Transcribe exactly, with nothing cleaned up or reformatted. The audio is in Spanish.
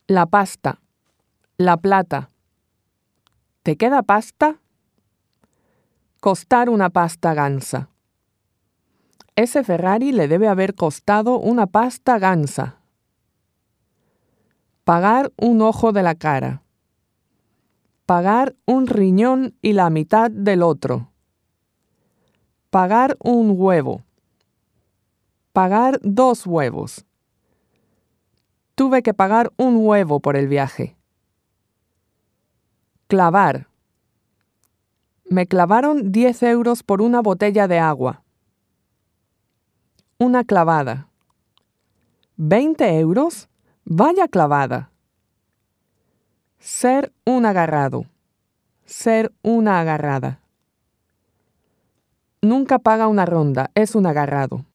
La pasta. La plata. ¿Te queda pasta? Costar una pasta gansa. Ese Ferrari le debe haber costado una pasta gansa. Pagar un ojo de la cara. Pagar un riñón y la mitad del otro. Pagar un huevo. Pagar dos huevos. Tuve que pagar un huevo por el viaje. Clavar. Me clavaron diez euros por una botella de agua. Una clavada. ¿Veinte euros? Vaya clavada. Ser un agarrado. Ser una agarrada. Nunca paga una ronda, es un agarrado.